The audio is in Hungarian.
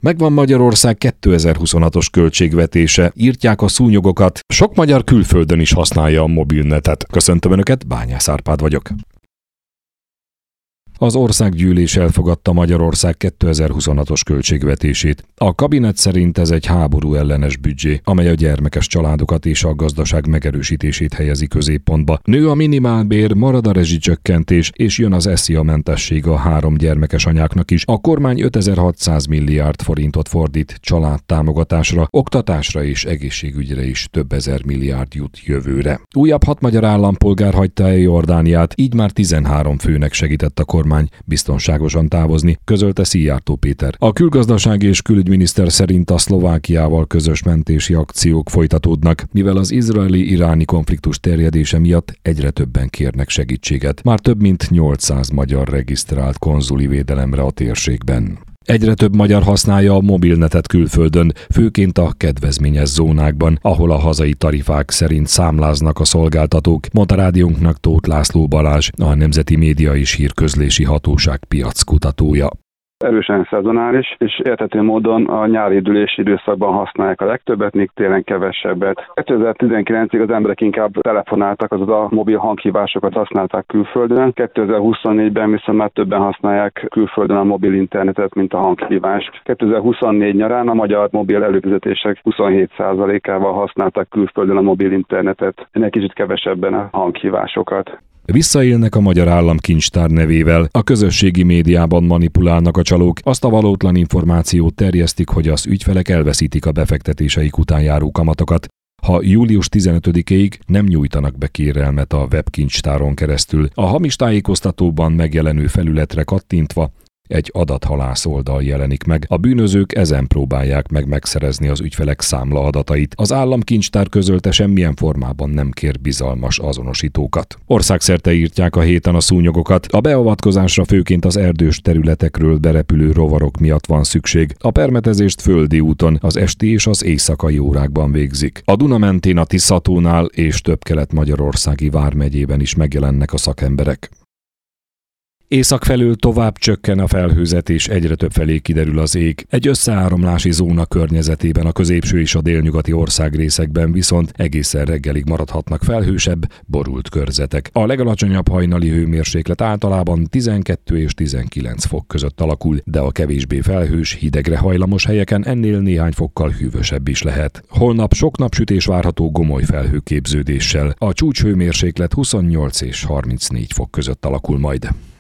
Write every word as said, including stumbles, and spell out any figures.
Megvan Magyarország kétezer-huszonhatos költségvetése, írtják a szúnyogokat, sok magyar külföldön is használja a mobilnetet. Köszöntöm Önöket, Bányász Árpád vagyok. Az országgyűlés elfogadta Magyarország kétezer-huszonhatos költségvetését. A kabinet szerint ez egy háború ellenes büdzsé, amely a gyermekes családokat és a gazdaság megerősítését helyezi középpontba. Nő a minimálbér, marad a rezsicsökkentés, és jön az eszia-mentesség a három gyermekes anyáknak is. A kormány ötezer-hatszáz milliárd forintot fordít családtámogatásra, oktatásra és egészségügyre is több ezer milliárd jut jövőre. Újabb hat magyar állampolgár hagyta el Jordániát, így már tizenhárom főnek segített a kormány biztonságosan távozni, közölte Szijjártó Péter. A külgazdasági és külügyminiszter szerint a Szlovákiával közös mentési akciók folytatódnak, mivel az izraeli-iráni konfliktus terjedése miatt egyre többen kérnek segítséget. Már több mint nyolcszáz magyar regisztrált konzuli védelemre a térségben. Egyre több magyar használja a mobilnetet külföldön, főként a kedvezményes zónákban, ahol a hazai tarifák szerint számláznak a szolgáltatók, mondta rádiónknak Tóth László Balázs, a Nemzeti Média és Hírközlési Hatóság piackutatója. Erősen szezonális, és érthető módon a nyári üdülési időszakban használják a legtöbbet, míg télen kevesebbet. kétezer-tizenkilencig az emberek inkább telefonáltak, azaz a mobil hanghívásokat használták külföldön. kétezer-huszonnégyben viszont már többen használják külföldön a mobil internetet, mint a hanghívást. kétezer-huszonnégy nyarán a magyar mobil előfizetések huszonhét százalékával használták külföldön a mobil internetet, ennek kicsit kevesebben a hanghívásokat. Visszaélnek a Magyar Államkincstár nevével, a közösségi médiában manipulálnak a csalók, azt a valótlan információt terjesztik, hogy az ügyfelek elveszítik a befektetéseik után járó kamatokat, ha július tizenötödikéig nem nyújtanak be kérelmet a webkincstáron keresztül. A hamis tájékoztatóban megjelenő felületre kattintva egy adathalász oldal jelenik meg. A bűnözők ezen próbálják meg megszerezni az ügyfelek számlaadatait. Az államkincstár közölte, semmilyen formában nem kér bizalmas azonosítókat. Országszerte írtják a héten a szúnyogokat. A beavatkozásra főként az erdős területekről berepülő rovarok miatt van szükség. A permetezést földi úton, az esti és az éjszakai órákban végzik. A Duna mentén, a Tiszatónál és több kelet-magyarországi vármegyében is megjelennek a szakemberek. Észak felől tovább csökken a felhőzet, és egyre több felé kiderül az ég. Egy összeáramlási zóna környezetében a középső és a délnyugati országrészekben viszont egészen reggelig maradhatnak felhősebb, borult körzetek. A legalacsonyabb hajnali hőmérséklet általában tizenkettő és tizenkilenc fok között alakul, de a kevésbé felhős, hidegre hajlamos helyeken ennél néhány fokkal hűvösebb is lehet. Holnap sok napsütés várható gomoly felhőképződéssel. A csúcshőmérséklet huszonnyolc és harmincnégy fok között alakul majd.